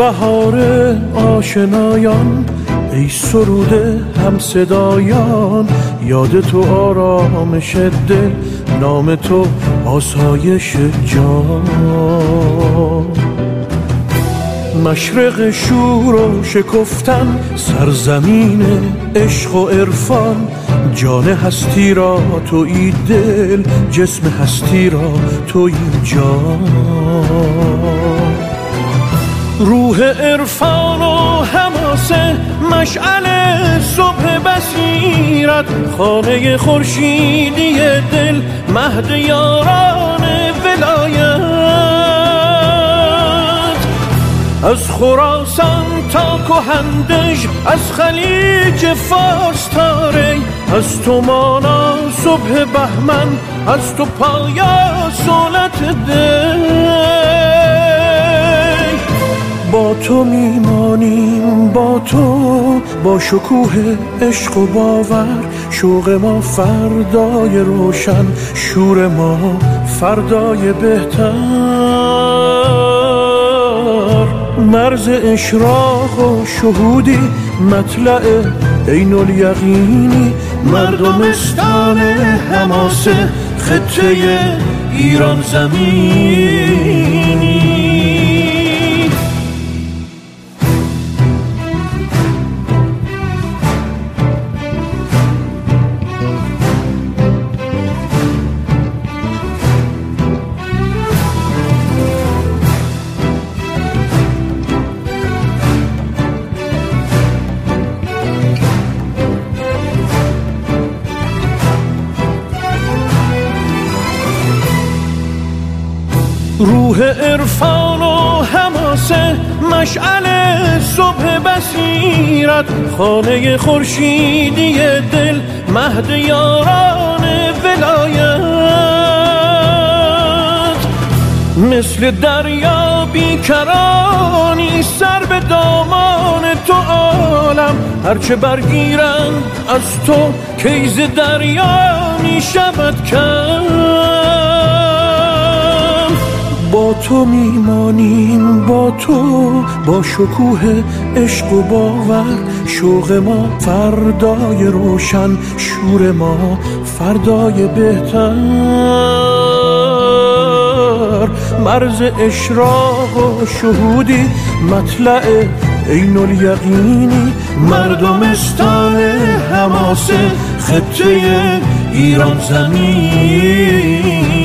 بهار آشنایان، ای سروده هم صدایان، یاد تو آرامش دل، نام تو آسایش جان. مشرق شور و شکفتن، سرزمین عشق و عرفان، جان هستی را تویی دل، جسم هستی را تویی جان. روح عرفان و حماسه، مشعل صبح بصیرت، خانه خورشیدی دل، مهد یاران ولایت. از خراسان تا کهندژ، از خلیج فارس تا ری، از تو مانا صبح بهمن، از تو پایا صولت دل. با تو میمانیم، با تو، با شکوه عشق و باور، شوق ما فردای روشن، شور ما فردای بهتر. مرز اشراق و شهودی، مطلع عین الیقینی، مردمستان حماسه، خطه ایران زمینی. روح عرفان و حماسه، مشعل صبح بصیرت، خانه خورشیدی دل، مهد یاران ولایت. مثل دریا بیکرانی، سر به دامان تو عالم، هرچه برگیرند از تو، کیز دریا می شود کم. با تو میمانیم، با تو، با شکوه عشق و باور، شوق ما فردای روشن، شور ما فردای بهتر. مرز اشراق و شهودی، مطلع عین الیقینی، مردمستان حماسه، خطه ایران زمین.